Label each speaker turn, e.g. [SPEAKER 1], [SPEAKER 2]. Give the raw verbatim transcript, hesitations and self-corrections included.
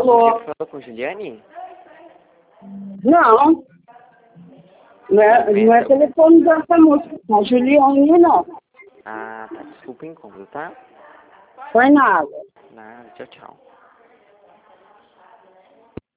[SPEAKER 1] Alô?
[SPEAKER 2] Você falou com Juliane?
[SPEAKER 1] Não. Não é, não é telefone dessa música. Não é Juliane, não.
[SPEAKER 2] Ah, tá. Desculpa o incômodo, tá?
[SPEAKER 1] Foi nada.
[SPEAKER 2] Nada. Tchau, tchau.